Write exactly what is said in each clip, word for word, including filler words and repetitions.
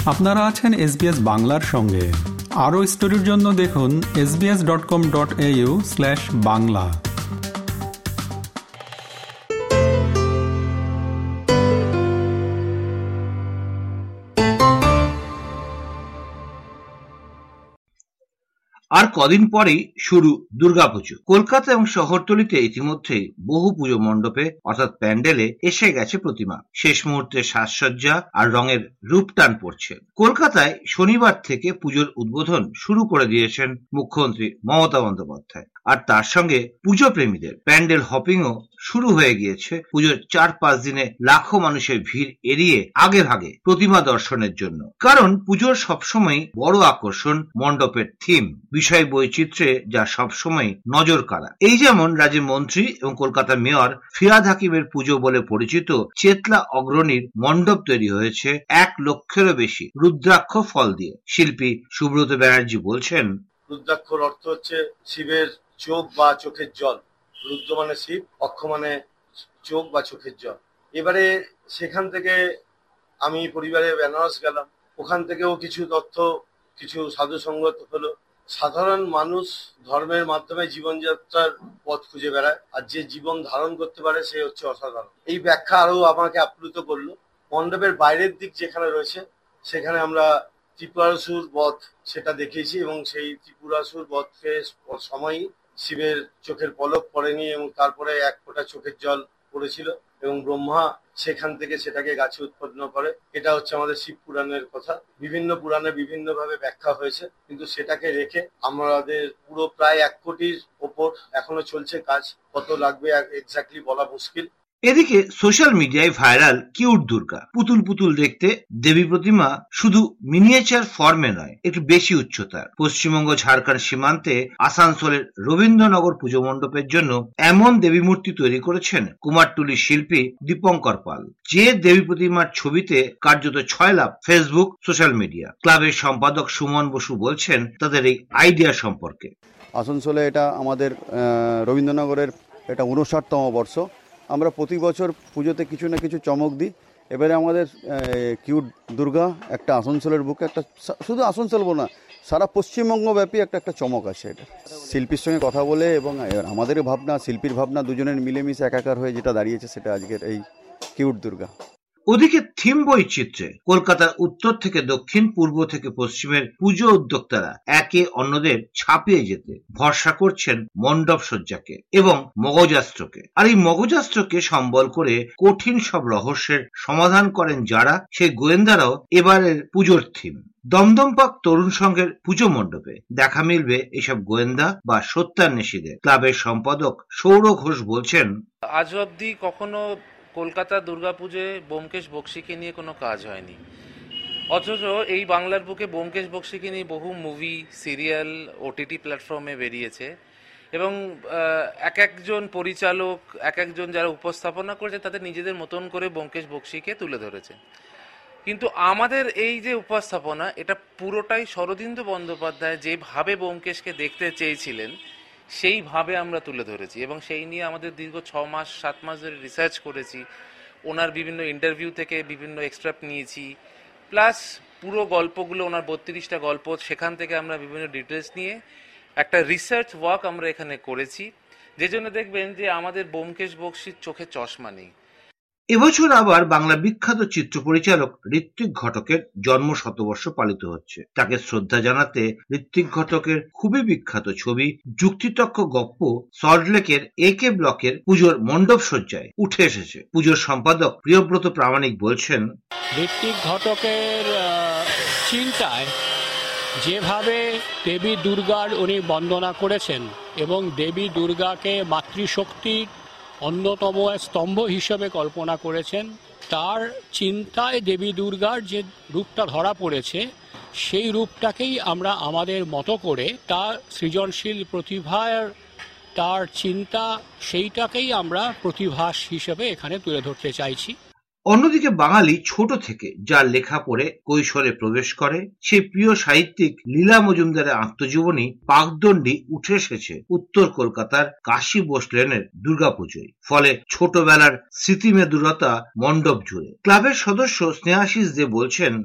আপনারা আছেন এসবিএস বাংলার সঙ্গে। আরও স্টোরির জন্য দেখুন S B S dot com dot A U slash Bangla. আর কদিন পরেই শুরু দুর্গাপুজো। কলকাতা এবং শহরতলিতে ইতিমধ্যেই বহু পুজো মণ্ডপে অর্থাৎ প্যান্ডেলে এসে গেছে প্রতিমা। শেষ মুহূর্তে সাজসজ্জা আর রঙের রূপটান পড়ছে। কলকাতায় শনিবার থেকে পুজোর উদ্বোধন শুরু করে দিয়েছেন মুখ্যমন্ত্রী মমতা বন্দ্যোপাধ্যায়। আর তার সঙ্গে পুজো প্রেমীদের প্যান্ডেল হপিংও শুরু হয়ে গিয়েছে। পুজোর চার পাঁচ দিনে লাখো মানুষের ভিড় এড়িয়ে আগে ভাগে প্রতিমা দর্শনের জন্য। কারণ পুজোর সবসময় বড় আকর্ষণ মণ্ডপের থিম, বিষয় বৈচিত্র্যে যা সবসময় নজর কাড়া। এই যেমন রাজ্যের মন্ত্রী এবং কলকাতা মেয়র ফিরহাদ হাকিমের পুজো বলে পরিচিত চেতলা অগ্রণীর মণ্ডপ তৈরি হয়েছে এক লক্ষেরও বেশি রুদ্রাক্ষ ফল দিয়ে। শিল্পী সুব্রত ব্যানার্জি বলছেন, রুদ্রাক্ষর অর্থ হচ্ছে শিবের চোখ বা চোখের জল। রুদ্র মানে শিব, অক্ষ মানে চোখ বা চোখের জল। এবারে সেখান থেকে আমি পরিবারে বেনারস গেলাম, ওখান থেকেও কিছু তথ্য, কিছু সাধু সঙ্গত হলো। সাধারণ মানুষ ধর্মের মাধ্যমে জীবনযাত্রার পথ খুঁজে বেড়ায়, আর যে জীবন ধারণ করতে পারে সে হচ্ছে অসাধারণ। এই ব্যাখ্যা আরো আমাকে আপ্লুত করলো। মণ্ডপের বাইরের দিক যেখানে রয়েছে সেখানে আমরা ত্রিপুরাসুর বধ সেটা দেখিয়েছি, এবং সেই ত্রিপুরাসুর বধকে সময়ই শিবের চোখের পলক পড়েনি এবং তারপরে এক ফোঁটা চোখের জল পড়েছিল এবং ব্রহ্মা সেখান থেকে সেটাকে গাছে উৎপন্ন করে। এটা হচ্ছে আমাদের শিব পুরাণের কথা। বিভিন্ন পুরাণে বিভিন্ন ভাবে ব্যাখ্যা হয়েছে, কিন্তু সেটাকে রেখে আমাদের পুরো প্রায় এক কোটির ওপর এখনো চলছে কাজ। কত লাগবে এক্স্যাক্টলি বলা মুশকিল। এদিকে সোশ্যাল মিডিয়ায় ভাইরাল কিউট দুর্গা। পুতুল পুতুল দেখতে দেবী প্রতিমা শুধু মিনিয়েচার ফর্মে নয়, একটু বেশি উচ্চতার। পশ্চিমবঙ্গ ঝাড়খণ্ড সীমান্তে আসানসোলের রবীন্দ্রনগর পুজো মণ্ডপের জন্য এমন দেবী মূর্তি তৈরি করেছেন কুমারটুলি শিল্পী দীপঙ্কর পাল, যে দেবী প্রতিমার ছবিতে কার্যত ছয় লাভ ফেসবুক সোশ্যাল মিডিয়া। ক্লাবের সম্পাদক সুমন বসু বলছেন তাদের এই আইডিয়া সম্পর্কে। আসানসোলে এটা আমাদের রবীন্দ্রনগরের এটা উনষাটতম বর্ষ। আমরা প্রতি বছর পুজোতে কিছু না কিছু চমক দিই। এবারে আমাদের কিউট দুর্গা একটা আসানসোলের বুকে একটা, শুধু আসানসোল না সারা পশ্চিমবঙ্গ ব্যাপী একটা একটা চমক আছে। এটা শিল্পীর সঙ্গে কথা বলে এবং আমাদের ভাবনা, শিল্পীর ভাবনা দুজনের মিলেমিশে একাকার হয়ে যেটা দাঁড়িয়েছে সেটা আজকের এই কিউট দুর্গা। ওদিকে থিম বৈচিত্র্যে কলকাতার উত্তর থেকে দক্ষিণ, পূর্ব থেকে পশ্চিমের পুজো উদ্যোক্তারা একে অন্যদের ছাপিয়ে যেতে ভরসা করছেন মণ্ডপ সজ্জাকে এবং মগজাস্ত্রকে। আর এই মগজাস্ত্রকে সম্বল করে কঠিন সব রহস্যের সমাধান করেন যারা, সেই গোয়েন্দারাও এবারের পুজোর থিম। দমদম পাক তরুণ সংঘের পুজো মণ্ডপে দেখা মিলবে এসব গোয়েন্দা বা সত্যান্বেষীদের। ক্লাবের সম্পাদক সৌর ঘোষ বলছেন, আজ অব্দি কখনো কলকাতা দুর্গাপুজোয় ব্যোমকেশ বক্সিকে নিয়ে কোনো কাজ হয়নি, অথচ এই বাংলার বুকে ব্যোমকেশ বক্সিকে নিয়ে বহু মুভি, সিরিয়াল, ওটিটি প্ল্যাটফর্মে বেরিয়েছে এবং এক একজন পরিচালক, এক একজন যারা উপস্থাপনা করেছে তাদের নিজেদের মতন করে ব্যোমকেশ বক্সিকে তুলে ধরেছে। কিন্তু আমাদের এই যে উপস্থাপনা, এটা পুরোটাই শরদিন্দু বন্দ্যোপাধ্যায় যেভাবে ব্যোমকেশকে দেখতে চেয়েছিলেন সেইভাবে আমরা তুলে ধরেছি এবং সেই নিয়ে আমাদের দীর্ঘ ছ মাস সাত মাস ধরে রিসার্চ করেছি। ওনার বিভিন্ন ইন্টারভিউ থেকে বিভিন্ন এক্সট্রাক্ট নিয়েছি, প্লাস পুরো গল্পগুলো, ওনার বত্রিশটা গল্প, সেখান থেকে আমরা বিভিন্ন ডিটেলস নিয়ে একটা রিসার্চ ওয়ার্ক আমরা এখানে করেছি, যে জন্য দেখবেন যে আমাদের ব্যোমকেশ বক্সির চোখে চশমা নেই। এবছর আবার বাংলা বিখ্যাত চিত্র পরিচালক ঋত্বিক ঘটকের জন্ম শতবর্ষ পালিত হচ্ছে। তাকে শ্রদ্ধা জানাতে ঋত্বিক ঘটকের খুবই বিখ্যাত ছবি যুক্তিতক্ক গপ্প সল্টলেকের এ কে ব্লকের পুজোর মণ্ডপ সজ্জায় উঠে এসেছে। পুজোর সম্পাদক প্রিয়ব্রত প্রামাণিক বলছেন, ঋত্বিক ঘটকের চিন্তায় যেভাবে দেবী দুর্গার উনি বন্দনা করেছেন এবং দেবী দুর্গাকে মাতৃশক্তির অন্যতম স্তম্ভ হিসেবে কল্পনা করেছেন, তার চিন্তায় দেবী দুর্গার যে রূপটা ধরা পড়েছে সেই রূপটাকেই আমরা আমাদের মতো করে, তার সৃজনশীল প্রতিভার, তার চিন্তা, সেইটাকেই আমরা প্রতিভাস হিসেবে এখানে তুলে ধরতে চাইছি। অন্যদিকে বাঙালি ছোট থেকে যার লেখা পড়ে কৈশোরে প্রবেশ করে, সেই প্রিয় সাহিত্যিক লীলা মজুমদারের আত্মজীবনী পাকদণ্ডী উঠে এসেছে উত্তর কলকাতার কাশী বোস লেনের দুর্গাপুজোয়। ফলে ছোটবেলার স্মৃতিমেদুরতা মণ্ডপ জুড়ে। ক্লাবের সদস্য স্নেহাশিস দে বলছেন,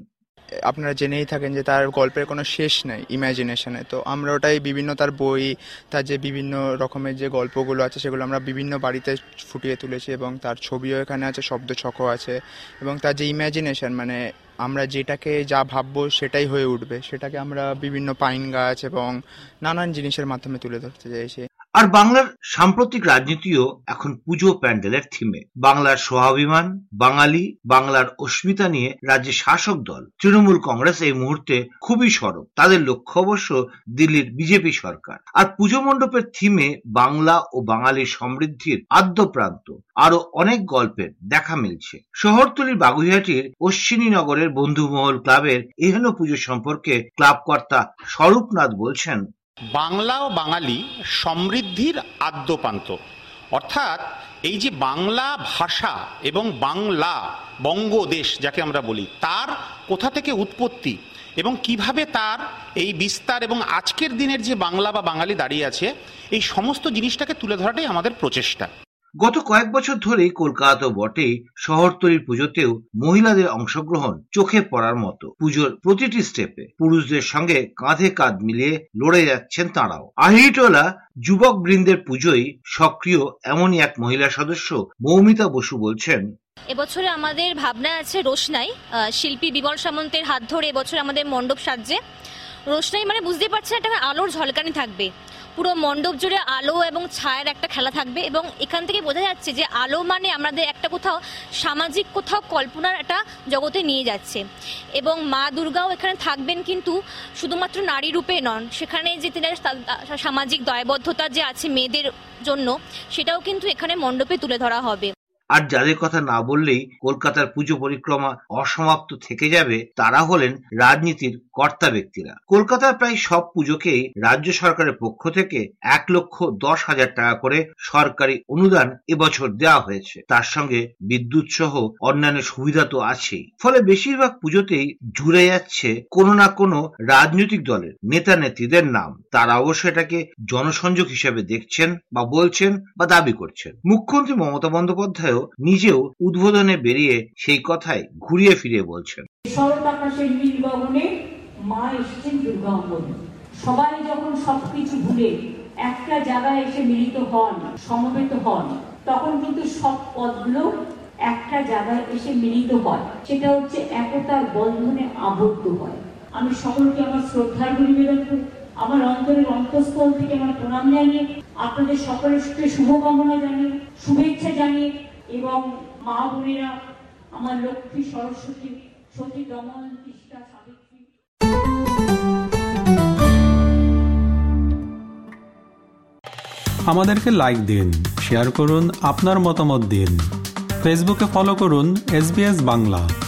আপনারা জেনেই থাকেন যে তার গল্পের কোনো শেষ নেই ইমাজিনেশনে। তো আমরা ওটাই বিভিন্ন তার বই, তার যে বিভিন্ন রকমের যে গল্পগুলো আছে সেগুলো আমরা বিভিন্ন বাড়িতে ফুটিয়ে তুলেছি, এবং তার ছবিও এখানে আছে, শব্দছকও আছে, এবং তার যে ইমাজিনেশন মানে আমরা যেটাকে যা ভাববো সেটাই হয়ে উঠবে, সেটাকে আমরা বিভিন্ন পাইন গাছ এবং নানান জিনিসের মাধ্যমে তুলে ধরতে চাইছি। আর বাংলার সাম্প্রতিক রাজনীতিও এখন পুজো প্যান্ডেলের থিমে। বাংলার স্বাভিমান, বাঙালি, বাংলার অস্মিতা নিয়ে রাজ্যের শাসক দল তৃণমূল কংগ্রেস এই মুহূর্তে খুবই সরব। তাদের লক্ষ্য অবশ্য দিল্লির বিজেপি সরকার। আর পুজো মণ্ডপের থিমে বাংলা ও বাঙালির সমৃদ্ধির আদ্যপ্রান্ত আরো অনেক গল্পের দেখা মিলছে। শহরতলির বাগুইহাটির অশ্বিনী নগরের বন্ধুমহল ক্লাবের এহেন পুজো সম্পর্কে ক্লাব কর্তা স্বরূপনাথ বলছেন, বাংলা ও বাঙালি সমৃদ্ধির আদ্যপ্রান্ত, অর্থাৎ এই যে বাংলা ভাষা এবং বাংলা বঙ্গদেশ যাকে আমরা বলি, তার কোথা থেকে উৎপত্তি এবং কিভাবে তার এই বিস্তার এবং আজকের দিনের যে বাংলা বা বাঙালি দাঁড়িয়ে আছে, এই সমস্ত জিনিসটাকে তুলে ধরাটাই আমাদের প্রচেষ্টা। গত কয়েক বছর ধরেই কলকাতা বটেই শহরতলির পুজোতেও মহিলাদের অংশগ্রহণ চোখে পড়ার মতো। পুজোর প্রতিটি স্টেপে পুরুষদের সঙ্গে কাঁধে কাঁধ মিলিয়ে লড়ে যাচ্ছেন তাঁরাও। আহিরিটোলা যুবক বৃন্দের পুজোয় সক্রিয় এমনই এক মহিলা সদস্য মৌমিতা বসু বলছেন, এবছরে আমাদের ভাবনা আছে রোশনাই, শিল্পী বিমল সামন্তের হাত ধরে এবছর আমাদের মণ্ডপ সাজছে। রোশনাই মানে বুঝতে পারছেন একটা আলোর ঝলকানি থাকবে, পুরো মণ্ডপ জুড়ে আলো এবং ছায়ার একটা খেলা থাকবে, এবং এখান থেকে বোঝা যাচ্ছে যে আলো মানে আমাদের একটা কোথাও সামাজিক কোথাও কল্পনার একটা জগতে নিয়ে যাচ্ছে। এবং মা দুর্গাও এখানে থাকবেন, কিন্তু শুধুমাত্র নারী রূপে নন, সেখানে যে তিনি সামাজিক দায়বদ্ধতা যে আছে মেয়েদের জন্য, সেটাও কিন্তু এখানে মণ্ডপে তুলে ধরা হবে। আর যাদের কথা না বললেই কলকাতার পুজো পরিক্রমা অসমাপ্ত থেকে যাবে, তারা হলেন রাজনীতির কর্তা ব্যক্তিরা। কলকাতার প্রায় সব পুজোকেই রাজ্য সরকারের পক্ষ থেকে এক লক্ষ দশ হাজার টাকা করে সরকারি অনুদান এবছর দেওয়া হয়েছে। তার সঙ্গে বিদ্যুৎ সহ অন্যান্য সুবিধা তো আছেই। ফলে বেশিরভাগ পুজোতেই জুড়ে যাচ্ছে কোনো না কোনো রাজনৈতিক দলের নেতা নেত্রীদের নাম। তারা অবশ্য এটাকে জনসংযোগ হিসেবে দেখছেন বা বলছেন বা দাবি করছেন। মুখ্যমন্ত্রী মমতা বন্দ্যোপাধ্যায় নিজেও উদ্বোধনে বেরিয়ে সেই কথাই ঘুরিয়ে ফিরিয়ে বলছেন, শরৎ আকাশের নীল গগনে মা এসেছেন দুর্গা অঙ্গনে। সবাই যখন সবকিছু ভুলে একটা জায়গায় এসে মিলিত হন, সমবেত হন, তখন কিন্তু সব পদগুলো একটা জায়গায় এসে মিলিত হয়, সেটা হচ্ছে একতার বন্ধনে আবদ্ধ হয়। আমি সকলকে আমার শ্রদ্ধার নিবেদন করি, আমার অন্তরের অন্তঃস্থল থেকে আমার প্রণাম জানিয়ে, আপনাদের সকলের সাথে শুভকামনা জানিয়ে, শুভেচ্ছা জানিয়ে, এবং মা বোনেরা আমার লক্ষ্মী, সরস্বতী, সতী, দমন, তিষ্টা, সাবিত্রী। আমাদেরকে লাইক দিন, শেয়ার করুন, আপনার মতামত দিন। ফেসবুকে ফলো করুন এসবিএস বাংলা।